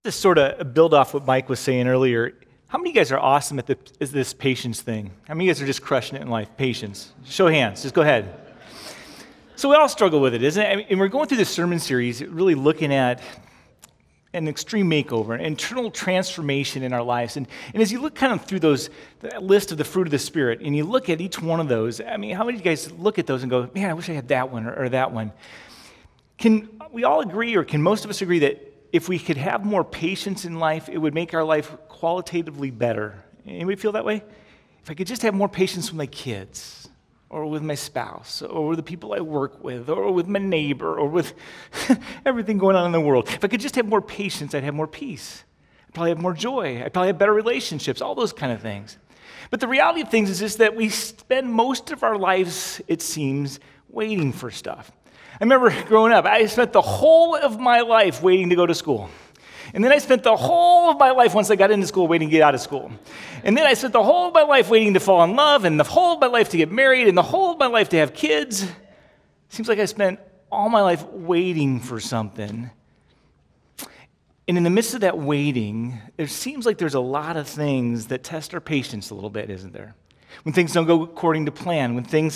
Just sort of build off what Mike was saying earlier. How many of you guys are awesome at this patience thing? How many of you guys are just crushing it in life? Patience. Show of hands. Just go ahead. So we all struggle with it, isn't it? And we're going through this sermon series really looking at an extreme makeover, an internal transformation in our lives. And as you look kind of through that list of the fruit of the Spirit, and you look at each one of those, I mean, how many of you guys look at those and go, man, I wish I had that one or that one? Can we all agree, or can most of us agree that if we could have more patience in life, it would make our life qualitatively better? Anybody feel that way? If I could just have more patience with my kids, or with my spouse, or with the people I work with, or with my neighbor, or with everything going on in the world. If I could just have more patience, I'd have more peace. I'd probably have more joy. I'd probably have better relationships, all those kind of things. But the reality of things is just that we spend most of our lives, it seems, waiting for stuff. I remember growing up, I spent the whole of my life waiting to go to school. And then I spent the whole of my life, once I got into school, waiting to get out of school. And then I spent the whole of my life waiting to fall in love, and the whole of my life to get married, and the whole of my life to have kids. Seems like I spent all my life waiting for something. And in the midst of that waiting, it seems like there's a lot of things that test our patience a little bit, isn't there? When things don't go according to plan,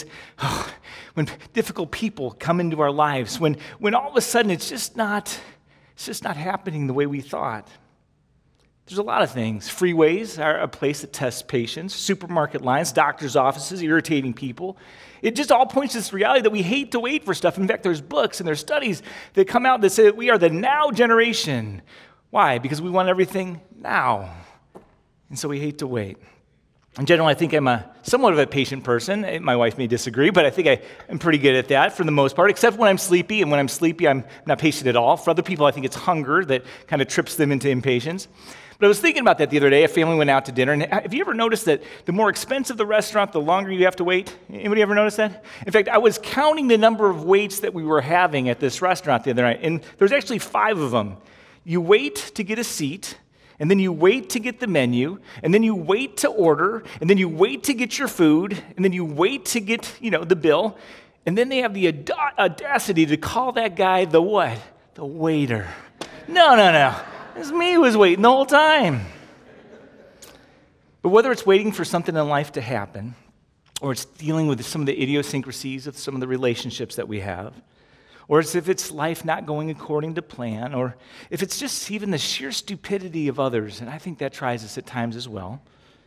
when difficult people come into our lives, when all of a sudden it's just not happening the way we thought. There's a lot of things. Freeways are a place that tests patience. Supermarket lines, doctor's offices, irritating people. It just all points to this reality that we hate to wait for stuff. In fact, there's books and there's studies that come out that say that we are the now generation. Why? Because we want everything now. And so we hate to wait. In general, I think I'm somewhat of a patient person. My wife may disagree, but I think I'm pretty good at that for the most part, except when I'm sleepy. And when I'm sleepy, I'm not patient at all. For other people, I think it's hunger that kind of trips them into impatience. But I was thinking about that the other day. A family went out to dinner. And have you ever noticed that the more expensive the restaurant, the longer you have to wait? Anybody ever notice that? In fact, I was counting the number of waits that we were having at this restaurant the other night. And there's actually 5 of them. You wait to get a seat. And then you wait to get the menu, and then you wait to order, and then you wait to get your food, and then you wait to get, the bill. And then they have the audacity to call that guy the what? The waiter. No. It's me who was waiting the whole time. But whether it's waiting for something in life to happen, or it's dealing with some of the idiosyncrasies of some of the relationships that we have, or as if it's life not going according to plan, or if it's just even the sheer stupidity of others, and I think that tries us at times as well,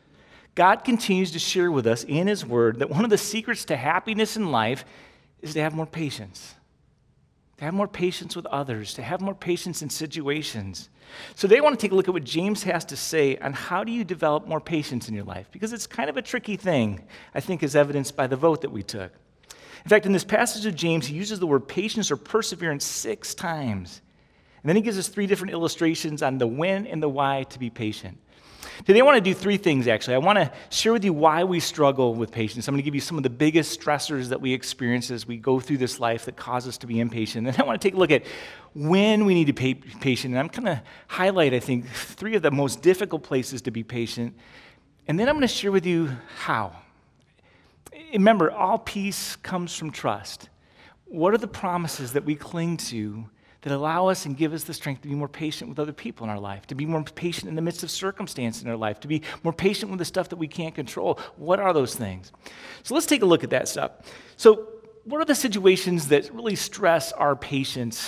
God continues to share with us in His Word that one of the secrets to happiness in life is to have more patience. To have more patience with others, to have more patience in situations. So today I want to take a look at what James has to say on how do you develop more patience in your life, because it's kind of a tricky thing, I think, as evidenced by the vote that we took. In fact, in this passage of James, he uses the word patience or perseverance 6 times. And then he gives us 3 different illustrations on the when and the why to be patient. Today I want to do 3 things, actually. I want to share with you why we struggle with patience. I'm going to give you some of the biggest stressors that we experience as we go through this life that cause us to be impatient. And then I want to take a look at when we need to be patient. And I'm going to highlight, I think, 3 of the most difficult places to be patient. And then I'm going to share with you how. Remember, all peace comes from trust. What are the promises that we cling to that allow us and give us the strength to be more patient with other people in our life, to be more patient in the midst of circumstance in our life, to be more patient with the stuff that we can't control? What are those things? So let's take a look at that stuff. So what are the situations that really stress our patience?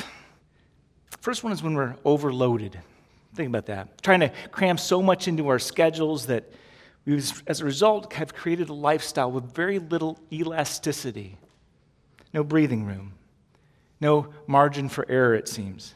First one is when we're overloaded. Think about that. Trying to cram so much into our schedules that we, as a result, have created a lifestyle with very little elasticity. No breathing room. No margin for error, it seems.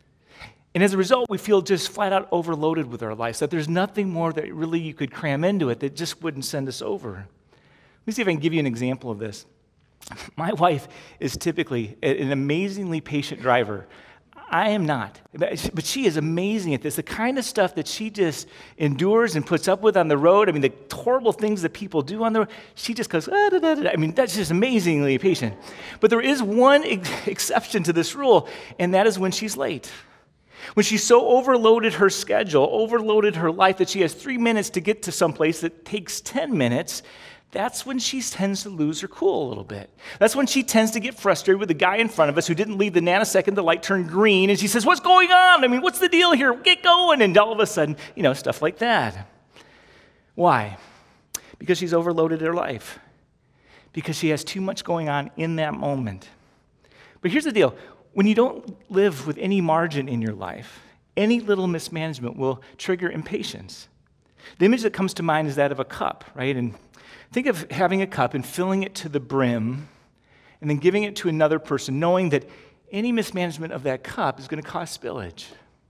And as a result, we feel just flat out overloaded with our lives, that there's nothing more that really you could cram into it that just wouldn't send us over. Let me see if I can give you an example of this. My wife is typically an amazingly patient driver. I am not, but she is amazing at this. The kind of stuff that she just endures and puts up with on the road, I mean, the horrible things that people do on the road, she just goes, I mean, that's just amazingly patient. But there is one exception to this rule, and that is when she's late. When she's so overloaded her schedule, overloaded her life that she has 3 minutes to get to someplace that takes 10 minutes, that's when she tends to lose her cool a little bit. That's when she tends to get frustrated with the guy in front of us who didn't leave the nanosecond the light turned green, and she says, what's going on? I mean, what's the deal here? Get going. And all of a sudden, stuff like that. Why? Because she's overloaded her life. Because she has too much going on in that moment. But here's the deal. When you don't live with any margin in your life, any little mismanagement will trigger impatience. The image that comes to mind is that of a cup, right? And think of having a cup and filling it to the brim and then giving it to another person, knowing that any mismanagement of that cup is going to cause spillage.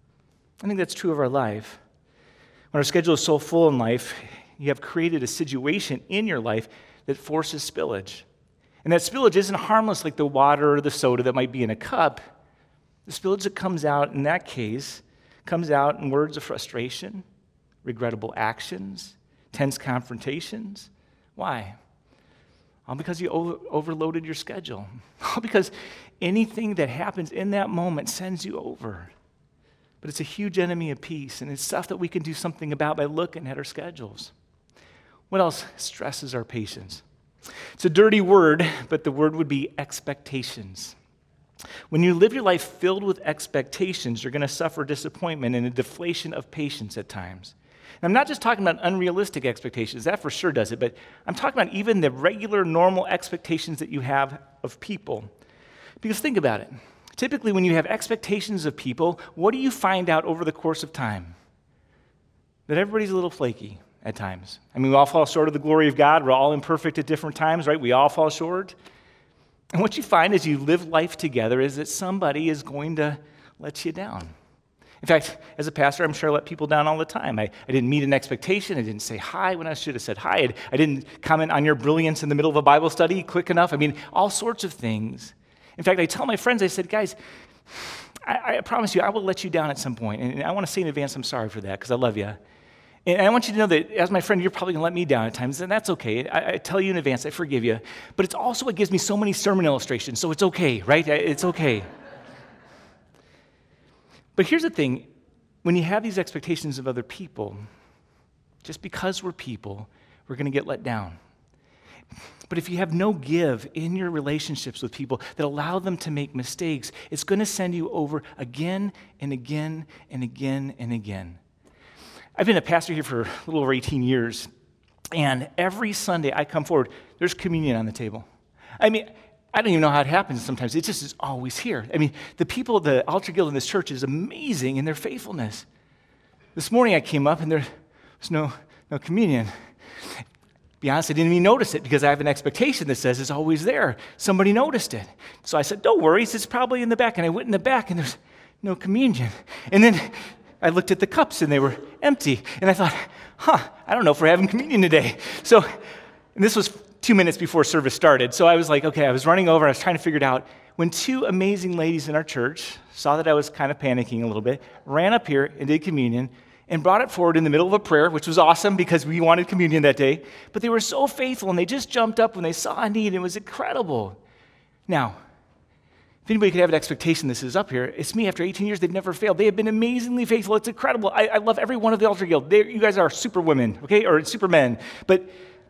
I think that's true of our life. When our schedule is so full in life, you have created a situation in your life that forces spillage. And that spillage isn't harmless like the water or the soda that might be in a cup. The spillage that comes out in that case comes out in words of frustration, regrettable actions, tense confrontations. Why? All because you overloaded your schedule. All because anything that happens in that moment sends you over. But it's a huge enemy of peace, and it's stuff that we can do something about by looking at our schedules. What else stresses our patience? It's a dirty word, but the word would be expectations. When you live your life filled with expectations, you're going to suffer disappointment and a deflation of patience at times. And I'm not just talking about unrealistic expectations, that for sure does it, but I'm talking about even the regular, normal expectations that you have of people. Because think about it. Typically, when you have expectations of people, what do you find out over the course of time? That everybody's a little flaky at times. I mean, we all fall short of the glory of God. We're all imperfect at different times, right? We all fall short. And what you find as you live life together is that somebody is going to let you down. In fact, as a pastor, I'm sure I let people down all the time. I didn't meet an expectation. I didn't say hi when I should have said hi. I didn't comment on your brilliance in the middle of a Bible study quick enough. I mean, all sorts of things. In fact, I tell my friends, I said, guys, I promise you, I will let you down at some point. And I want to say in advance, I'm sorry for that because I love you. And I want you to know that as my friend, you're probably going to let me down at times, and that's okay. I tell you in advance, I forgive you. But it's also what gives me so many sermon illustrations, so it's okay, right? It's okay. But here's the thing. When you have these expectations of other people, just because we're people, we're going to get let down. But if you have no give in your relationships with people that allow them to make mistakes, it's going to send you over again and again and again and again. I've been a pastor here for a little over 18 years, and every Sunday I come forward, there's communion on the table. I mean, I don't even know how it happens sometimes. It just is always here. I mean, the people of the Altar Guild in this church is amazing in their faithfulness. This morning I came up, and there was no communion. To be honest, I didn't even notice it because I have an expectation that says it's always there. Somebody noticed it. So I said, don't worry, it's probably in the back. And I went in the back, and there's no communion. And then I looked at the cups, and they were empty. And I thought, I don't know if we're having communion today. So, and this was 2 minutes before service started. So I was like, okay, I was running over. I was trying to figure it out. When two amazing ladies in our church saw that I was kind of panicking a little bit, ran up here and did communion and brought it forward in the middle of a prayer, which was awesome because we wanted communion that day. But they were so faithful, and they just jumped up when they saw a need, and it was incredible. Now, if anybody could have an expectation this is up here, it's me. After 18 years, they've never failed. They have been amazingly faithful. It's incredible. I love every one of the Altar Guild. You guys are super women, okay, or super men. But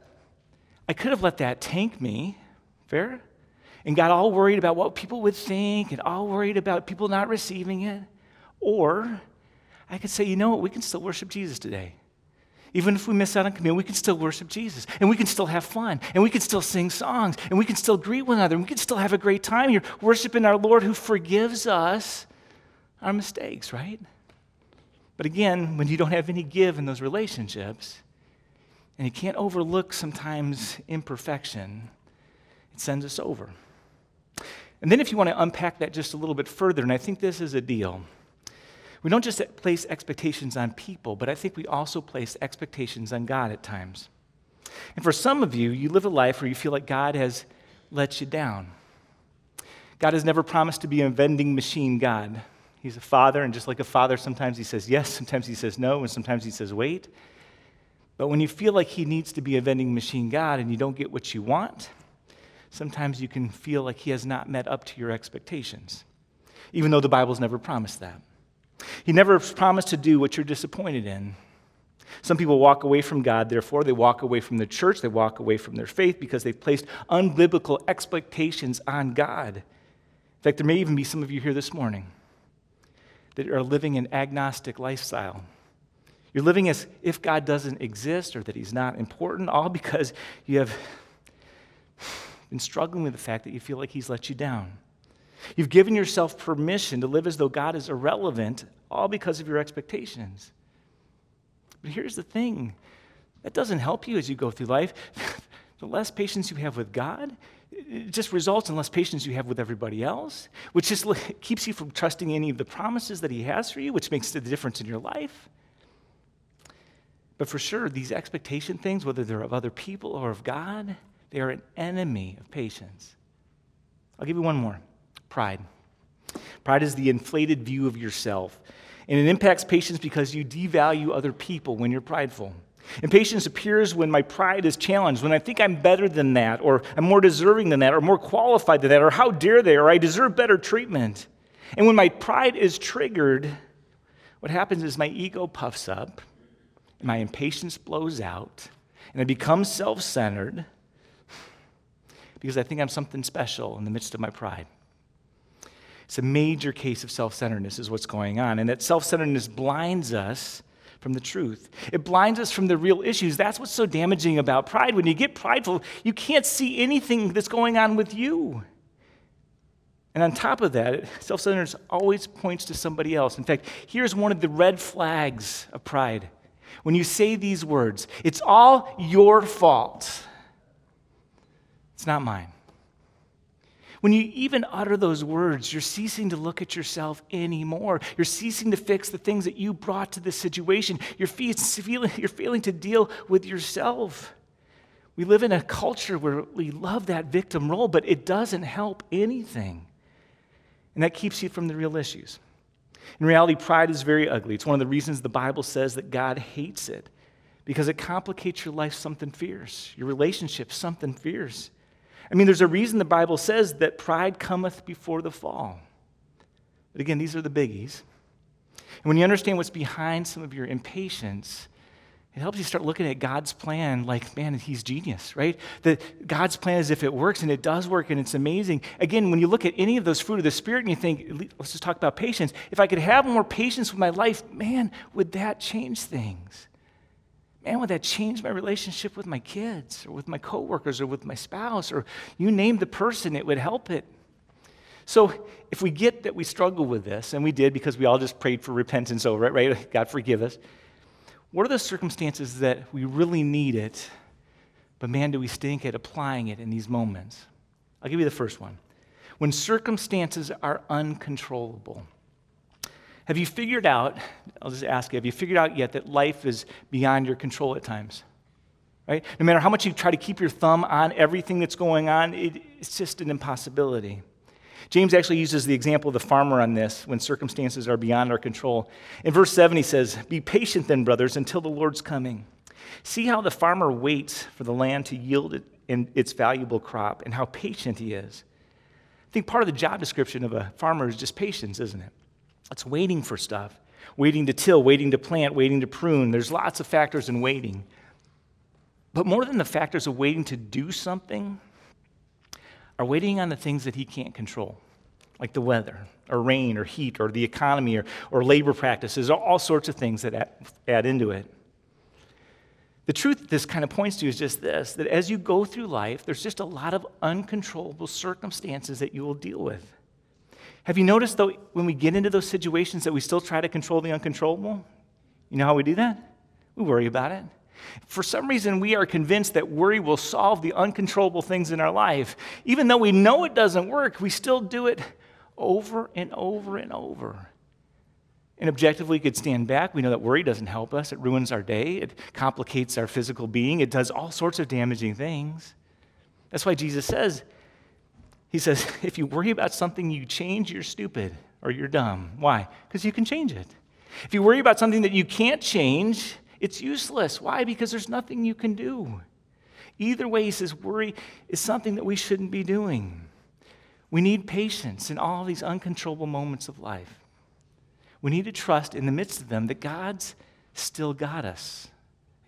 I could have let that tank me, fair, and got all worried about what people would think and all worried about people not receiving it. Or I could say, you know what, we can still worship Jesus today. Even if we miss out on communion, we can still worship Jesus, and we can still have fun, and we can still sing songs, and we can still greet one another, and we can still have a great time here worshiping our Lord who forgives us our mistakes, right? But again, when you don't have any give in those relationships, and you can't overlook sometimes imperfection, it sends us over. And then if you want to unpack that just a little bit further, and I think this is a deal, we don't just place expectations on people, but I think we also place expectations on God at times. And for some of you, you live a life where you feel like God has let you down. God has never promised to be a vending machine God. He's a father, and just like a father, sometimes he says yes, sometimes he says no, and sometimes he says wait. But when you feel like he needs to be a vending machine God and you don't get what you want, sometimes you can feel like he has not met up to your expectations, even though the Bible's never promised that. He never promised to do what you're disappointed in. Some people walk away from God, therefore they walk away from the church, they walk away from their faith because they've placed unbiblical expectations on God. In fact, there may even be some of you here this morning that are living an agnostic lifestyle. You're living as if God doesn't exist or that he's not important, all because you have been struggling with the fact that you feel like he's let you down. You've given yourself permission to live as though God is irrelevant, all because of your expectations. But here's the thing. That doesn't help you as you go through life. The less patience you have with God, it just results in less patience you have with everybody else, which just keeps you from trusting any of the promises that he has for you, which makes the difference in your life. But for sure, these expectation things, whether they're of other people or of God, they are an enemy of patience. I'll give you one more. Pride. Pride is the inflated view of yourself. And it impacts patience because you devalue other people when you're prideful. Impatience appears when my pride is challenged, when I think I'm better than that, or I'm more deserving than that, or more qualified than that, or how dare they, or I deserve better treatment. And when my pride is triggered, what happens is my ego puffs up, and my impatience blows out, and I become self-centered because I think I'm something special in the midst of my pride. It's a major case of self-centeredness is what's going on, and that self-centeredness blinds us from the truth. It blinds us from the real issues. That's what's so damaging about pride. When you get prideful, you can't see anything that's going on with you. And on top of that, self-centeredness always points to somebody else. In fact, here's one of the red flags of pride. When you say these words, it's all your fault. It's not mine. When you even utter those words, you're ceasing to look at yourself anymore. You're ceasing to fix the things that you brought to this situation. You're failing to deal with yourself. We live in a culture where we love that victim role, but it doesn't help anything. And that keeps you from the real issues. In reality, pride is very ugly. It's one of the reasons the Bible says that God hates it, because it complicates your life something fierce, your relationship something fierce. I mean, there's a reason the Bible says that pride cometh before the fall. But again, these are the biggies. And when you understand what's behind some of your impatience, it helps you start looking at God's plan like, man, he's genius, right? That God's plan is if it works, and it does work, and it's amazing. Again, when you look at any of those fruit of the Spirit and you think, let's just talk about patience. If I could have more patience with my life, man, would that change things? Man, would that change my relationship with my kids or with my coworkers or with my spouse or you name the person, it would help it. So if we get that we struggle with this, and we did because we all just prayed for repentance over it, right? God forgive us. What are the circumstances that we really need it, but man, do we stink at applying it in these moments? I'll give you the first one. When circumstances are uncontrollable. Have you figured out, I'll just ask you, have you figured out yet that life is beyond your control at times? Right? No matter how much you try to keep your thumb on everything that's going on, it's just an impossibility. James actually uses the example of the farmer on this when circumstances are beyond our control. In verse 7, he says, "Be patient then, brothers, until the Lord's coming. See how the farmer waits for the land to yield its valuable crop and how patient he is." I think part of the job description of a farmer is just patience, isn't it? It's waiting for stuff, waiting to till, waiting to plant, waiting to prune. There's lots of factors in waiting. But more than the factors of waiting to do something, are waiting on the things that he can't control, like the weather, or rain, or heat, or the economy, or labor practices, all sorts of things that add into it. The truth that this kind of points to is just this, that as you go through life, there's just a lot of uncontrollable circumstances that you will deal with. Have you noticed, though, when we get into those situations that we still try to control the uncontrollable? You know how we do that? We worry about it. For some reason, we are convinced that worry will solve the uncontrollable things in our life. Even though we know it doesn't work, we still do it over and over and over. And objectively, we could stand back. We know that worry doesn't help us. It ruins our day. It complicates our physical being. It does all sorts of damaging things. That's why Jesus says, he says, if you worry about something you change, you're stupid or you're dumb. Why? Because you can change it. If you worry about something that you can't change, it's useless. Why? Because there's nothing you can do. Either way, he says worry is something that we shouldn't be doing. We need patience in all these uncontrollable moments of life. We need to trust in the midst of them that God's still got us.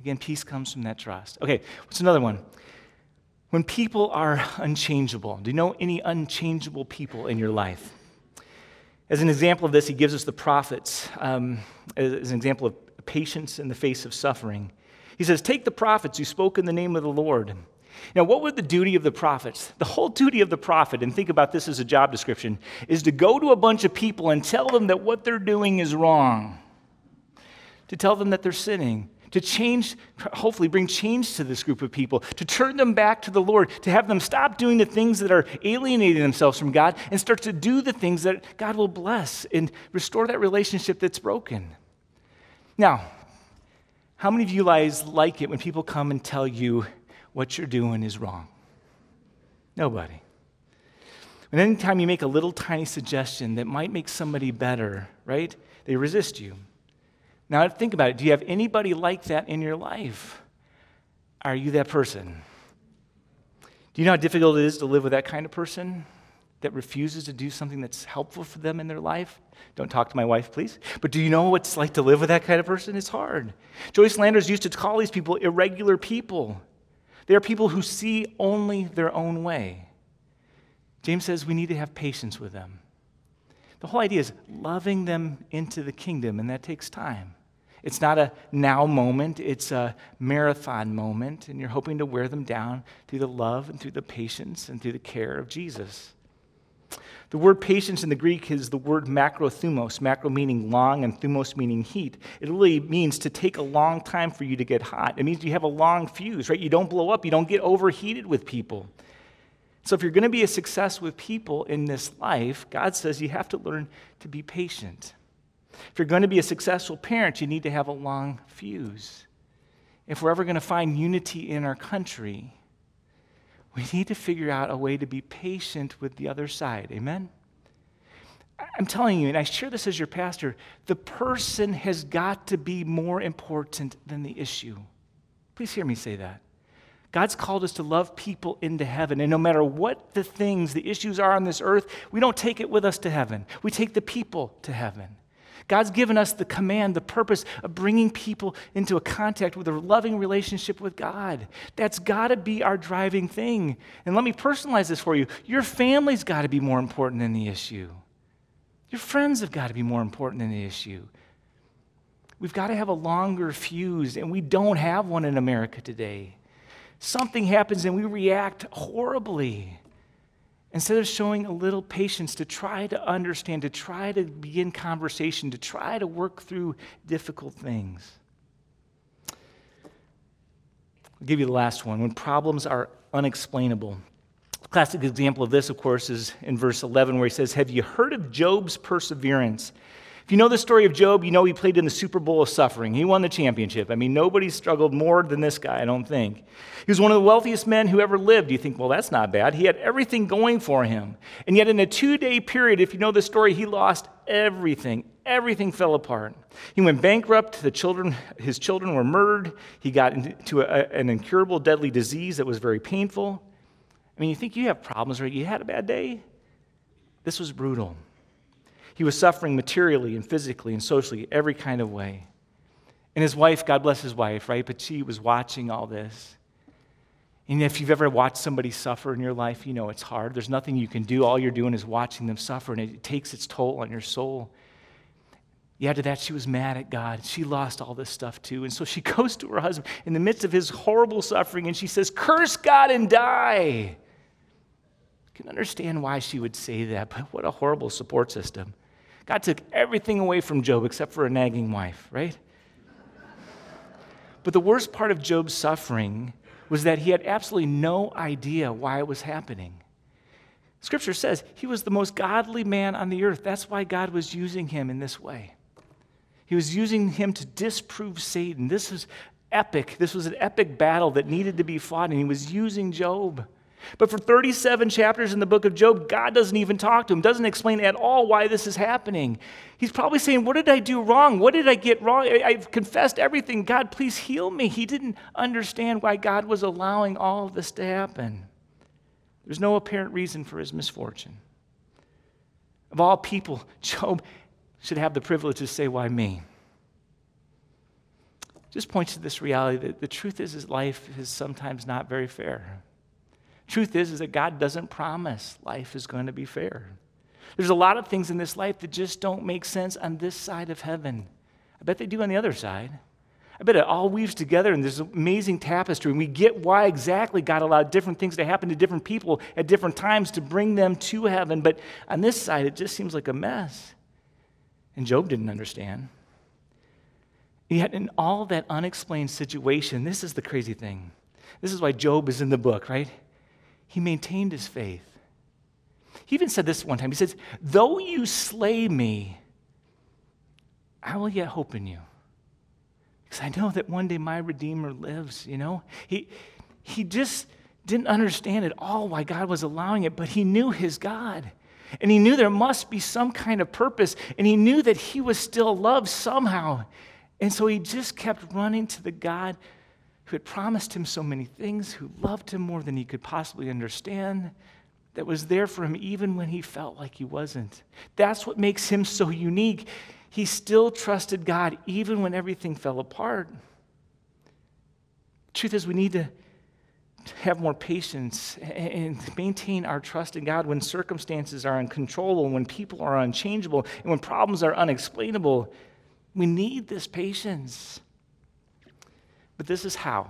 Again, peace comes from that trust. Okay, what's another one? When people are unchangeable. Do you know any unchangeable people in your life? As an example of this, he gives us the prophets as an example of patience in the face of suffering. He says, take the prophets who spoke in the name of the Lord. Now, what was the duty of the prophets? The whole duty of the prophet, and think about this as a job description, is to go to a bunch of people and tell them that what they're doing is wrong, to tell them that they're sinning, to change, hopefully bring change to this group of people, to turn them back to the Lord, to have them stop doing the things that are alienating themselves from God and start to do the things that God will bless and restore that relationship that's broken. Now, how many of you guys like it when people come and tell you what you're doing is wrong? Nobody. And anytime you make a little tiny suggestion that might make somebody better, right, they resist you. Now, think about it. Do you have anybody like that in your life? Are you that person? Do you know how difficult it is to live with that kind of person that refuses to do something that's helpful for them in their life? Don't talk to my wife, please. But do you know what it's like to live with that kind of person? It's hard. Joyce Landers used to call these people irregular people. They are people who see only their own way. James says we need to have patience with them. The whole idea is loving them into the kingdom, and that takes time. It's not a now moment, it's a marathon moment, and you're hoping to wear them down through the love and through the patience and through the care of Jesus. The word patience in the Greek is the word macrothumos, macro meaning long and thumos meaning heat. It really means to take a long time for you to get hot. It means you have a long fuse, right? You don't blow up, you don't get overheated with people. So if you're going to be a success with people in this life, God says you have to learn to be patient. If you're going to be a successful parent, you need to have a long fuse. If we're ever going to find unity in our country, we need to figure out a way to be patient with the other side. Amen? I'm telling you, and I share this as your pastor, the person has got to be more important than the issue. Please hear me say that. God's called us to love people into heaven, and no matter what the things, the issues are on this earth, we don't take it with us to heaven. We take the people to heaven. God's given us the command, the purpose of bringing people into a contact with a loving relationship with God. That's got to be our driving thing. And let me personalize this for you. Your family's got to be more important than the issue. Your friends have got to be more important than the issue. We've got to have a longer fuse, and we don't have one in America today. Something happens and we react horribly. Instead of showing a little patience to try to understand, to try to begin conversation, to try to work through difficult things. I'll give you the last one. When problems are unexplainable. A classic example of this, of course, is in verse 11 where he says, "Have you heard of Job's perseverance?" If you know the story of Job, you know he played in the Super Bowl of suffering. He won the championship. I mean, nobody struggled more than this guy, I don't think. He was one of the wealthiest men who ever lived. You think, well, that's not bad. He had everything going for him. And yet in a 2-day period, if you know the story, he lost everything. Everything fell apart. He went bankrupt. His children were murdered. He got into an incurable, deadly disease that was very painful. I mean, you think you have problems, right? You had a bad day? This was brutal. He was suffering materially and physically and socially, every kind of way. And his wife, God bless his wife, right? But she was watching all this. And if you've ever watched somebody suffer in your life, you know it's hard. There's nothing you can do. All you're doing is watching them suffer, and it takes its toll on your soul. Yeah, to that, she was mad at God. She lost all this stuff too. And so she goes to her husband in the midst of his horrible suffering, and she says, "Curse God and die." I can understand why she would say that, but what a horrible support system. God took everything away from Job except for a nagging wife, right? But the worst part of Job's suffering was that he had absolutely no idea why it was happening. Scripture says he was the most godly man on the earth. That's why God was using him in this way. He was using him to disprove Satan. This was epic. This was an epic battle that needed to be fought, and he was using Job. But for 37 chapters in the book of Job, God doesn't even talk to him, doesn't explain at all why this is happening. He's probably saying, what did I do wrong? What did I get wrong? I've confessed everything. God, please heal me. He didn't understand why God was allowing all of this to happen. There's no apparent reason for his misfortune. Of all people, Job should have the privilege to say, why me? just points to this reality that the truth is life is sometimes not very fair. Truth is that God doesn't promise life is going to be fair. There's a lot of things in this life that just don't make sense on this side of heaven. I bet they do on the other side. I bet it all weaves together and there's an amazing tapestry, and we get why exactly God allowed different things to happen to different people at different times to bring them to heaven. But on this side, it just seems like a mess. And Job didn't understand. Yet in all that unexplained situation, this is the crazy thing. This is why Job is in the book, right? He maintained his faith. He even said this one time. He says, though you slay me, I will yet hope in you. Because I know that one day my Redeemer lives, you know? He just didn't understand at all why God was allowing it, but he knew his God. And he knew there must be some kind of purpose, and he knew that he was still loved somehow. And so he just kept running to the God who had promised him so many things, who loved him more than he could possibly understand, that was there for him even when he felt like he wasn't. That's what makes him so unique. He still trusted God even when everything fell apart. The truth is, we need to have more patience and maintain our trust in God when circumstances are uncontrollable, when people are unchangeable, and when problems are unexplainable. We need this patience. But this is how.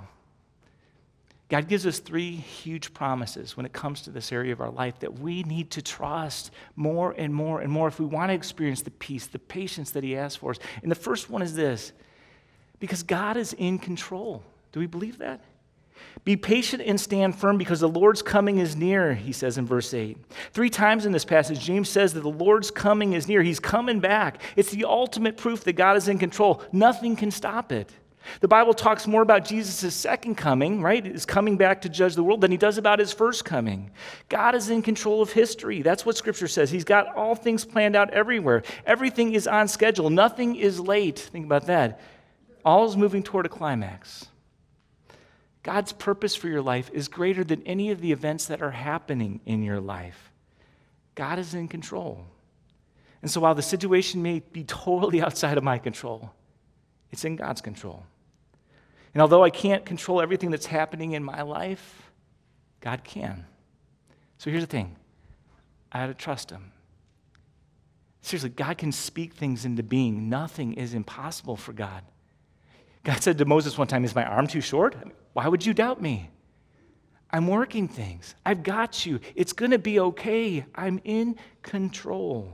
God gives us 3 huge promises when it comes to this area of our life that we need to trust more and more and more if we want to experience the peace, the patience that he has for us. And the first one is this: because God is in control. Do we believe that? Be patient and stand firm because the Lord's coming is near, he says in verse 8. 3 times in this passage, James says that the Lord's coming is near. He's coming back. It's the ultimate proof that God is in control. Nothing can stop it. The Bible talks more about Jesus' second coming, right? His coming back to judge the world than he does about his first coming. God is in control of history. That's what Scripture says. He's got all things planned out everywhere. Everything is on schedule. Nothing is late. Think about that. All is moving toward a climax. God's purpose for your life is greater than any of the events that are happening in your life. God is in control. And so while the situation may be totally outside of my control, it's in God's control. And although I can't control everything that's happening in my life, God can. So here's the thing. I had to trust him. Seriously, God can speak things into being. Nothing is impossible for God. God said to Moses one time, is my arm too short? Why would you doubt me? I'm working things. I've got you. It's going to be okay. I'm in control.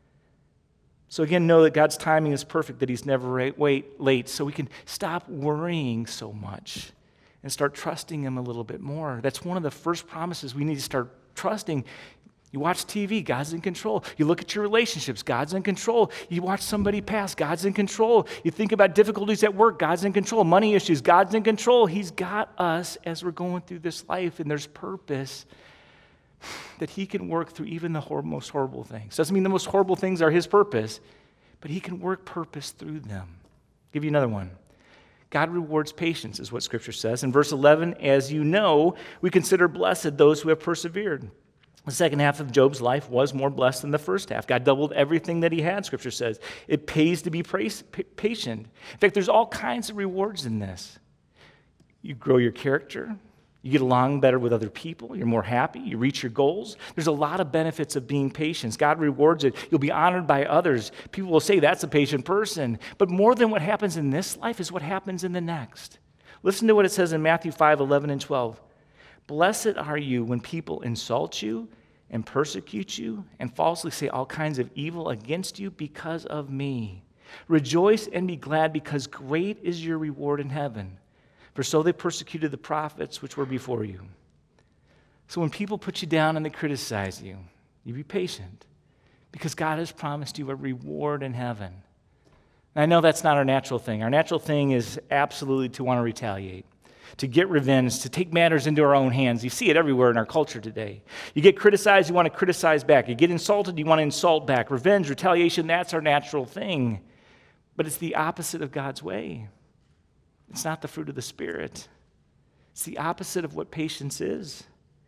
So again, know that God's timing is perfect, that he's never late, so we can stop worrying so much and start trusting him a little bit more. That's one of the first promises we need to start trusting. You watch TV, God's in control. You look at your relationships, God's in control. You watch somebody pass, God's in control. You think about difficulties at work, God's in control. Money issues, God's in control. He's got us as we're going through this life, and there's purpose that he can work through even the most horrible things. Doesn't mean the most horrible things are his purpose, but he can work purpose through them. I'll give you another one. God rewards patience, is what Scripture says. In verse 11, as you know, we consider blessed those who have persevered. The second half of Job's life was more blessed than the first half. God doubled everything that he had, Scripture says. It pays to be patient. In fact, there's all kinds of rewards in this. You grow your character. You get along better with other people. You're more happy. You reach your goals. There's a lot of benefits of being patient. God rewards it. You'll be honored by others. People will say, that's a patient person. But more than what happens in this life is what happens in the next. Listen to what it says in Matthew 5:11 and 12. Blessed are you when people insult you and persecute you and falsely say all kinds of evil against you because of me. Rejoice and be glad, because great is your reward in heaven. For so they persecuted the prophets which were before you. So when people put you down and they criticize you, you be patient, because God has promised you a reward in heaven. And I know that's not our natural thing. Our natural thing is absolutely to want to retaliate, to get revenge, to take matters into our own hands. You see it everywhere in our culture today. You get criticized, you want to criticize back. You get insulted, you want to insult back. Revenge, retaliation, that's our natural thing. But it's the opposite of God's way. It's not the fruit of the Spirit. It's the opposite of what patience is.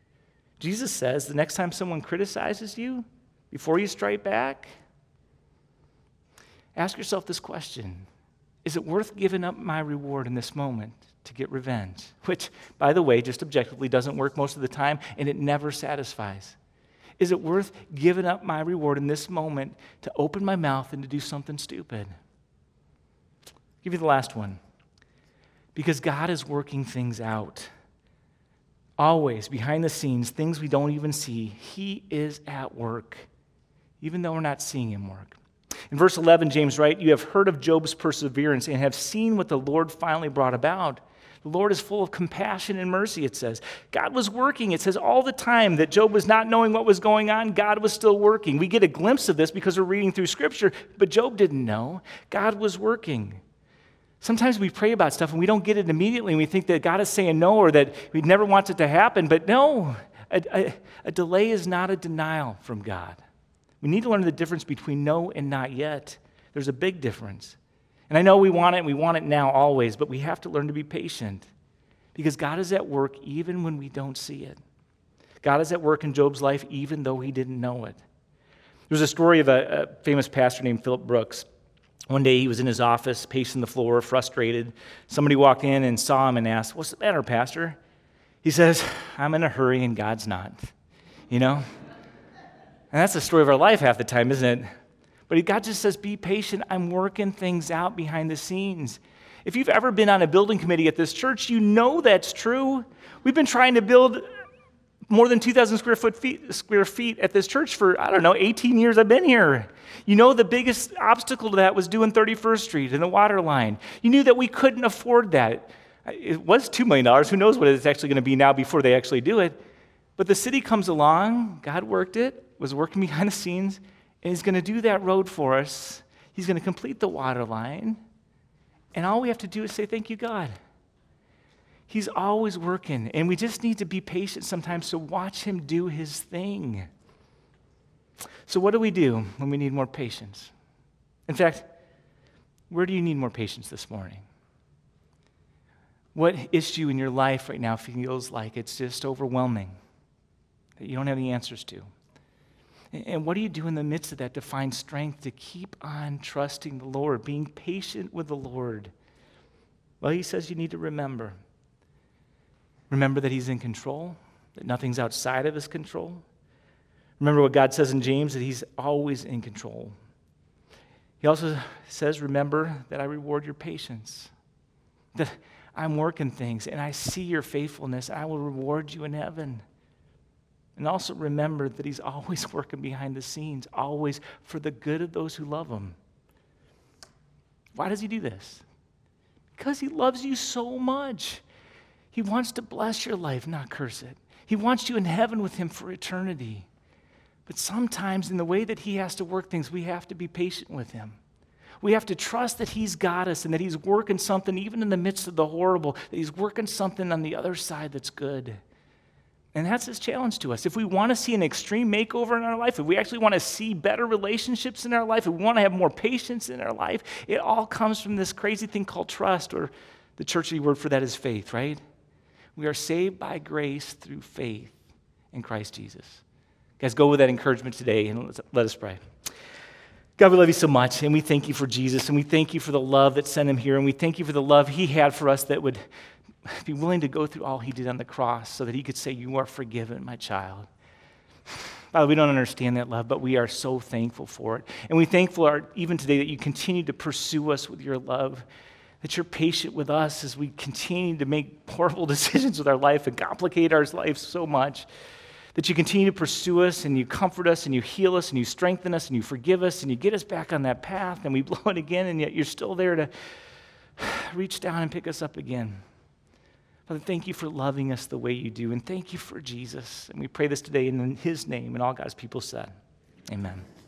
Jesus says the next time someone criticizes you, before you strike back, ask yourself this question. Is it worth giving up my reward in this moment to get revenge? Which, by the way, just objectively doesn't work most of the time, and it never satisfies. Is it worth giving up my reward in this moment to open my mouth and to do something stupid? I'll give you the last one. Because God is working things out. Always, behind the scenes, things we don't even see, He is at work, even though we're not seeing Him work. In verse 11, James writes, "You have heard of Job's perseverance and have seen what the Lord finally brought about. The Lord is full of compassion and mercy," it says. God was working. It says all the time that Job was not knowing what was going on, God was still working. We get a glimpse of this because we're reading through Scripture, but Job didn't know. God was working. Sometimes we pray about stuff and we don't get it immediately, and we think that God is saying no or that we never want it to happen, but no, a delay is not a denial from God. We need to learn the difference between no and not yet. There's a big difference. And I know we want it, and we want it now always, but we have to learn to be patient because God is at work even when we don't see it. God is at work in Job's life even though he didn't know it. There's a story of a famous pastor named Philip Brooks. One day he was in his office, pacing the floor, frustrated. Somebody walked in and saw him and asked, "What's the matter, Pastor?" He says, "I'm in a hurry and God's not." You know? And that's the story of our life half the time, isn't it? But God just says, be patient. I'm working things out behind the scenes. If you've ever been on a building committee at this church, you know that's true. We've been trying to build more than 2,000 square feet at this church for, 18 years I've been here. You know the biggest obstacle to that was doing 31st Street and the water line. You knew that we couldn't afford that. It was $2 million. Who knows what it's actually going to be now before they actually do it. But the city comes along, God worked it, was working behind the scenes, and He's going to do that road for us. He's going to complete the water line. And all we have to do is say, thank you, God. He's always working, and we just need to be patient sometimes to watch Him do His thing. So what do we do when we need more patience? In fact, where do you need more patience this morning? What issue in your life right now feels like it's just overwhelming, that you don't have the answers to? And what do you do in the midst of that to find strength to keep on trusting the Lord, being patient with the Lord? Well, He says you need to remember. Remember that He's in control, that nothing's outside of His control. Remember what God says in James, that He's always in control. He also says, remember that I reward your patience, that I'm working things, and I see your faithfulness, and I will reward you in heaven. And also remember that He's always working behind the scenes, always for the good of those who love Him. Why does He do this? Because He loves you so much. He wants to bless your life, not curse it. He wants you in heaven with Him for eternity. But sometimes in the way that He has to work things, we have to be patient with Him. We have to trust that He's got us and that He's working something even in the midst of the horrible, that He's working something on the other side that's good. And that's His challenge to us. If we want to see an extreme makeover in our life, if we actually want to see better relationships in our life, if we want to have more patience in our life, it all comes from this crazy thing called trust, or the churchy word for that is faith, right? We are saved by grace through faith in Christ Jesus. Guys, go with that encouragement today, and let us pray. God, we love You so much, and we thank You for Jesus, and we thank You for the love that sent Him here, and we thank You for the love He had for us that would be willing to go through all He did on the cross so that He could say, you are forgiven, my child. Father, we don't understand that love, but we are so thankful for it. And we're thankful even today that You continue to pursue us with Your love, that You're patient with us as we continue to make horrible decisions with our life and complicate our lives so much, that You continue to pursue us and You comfort us and You heal us and You strengthen us and You forgive us and You get us back on that path and we blow it again, and yet You're still there to reach down and pick us up again. Father, thank You for loving us the way You do, and thank You for Jesus. And we pray this today in His name, and all God's people said, amen.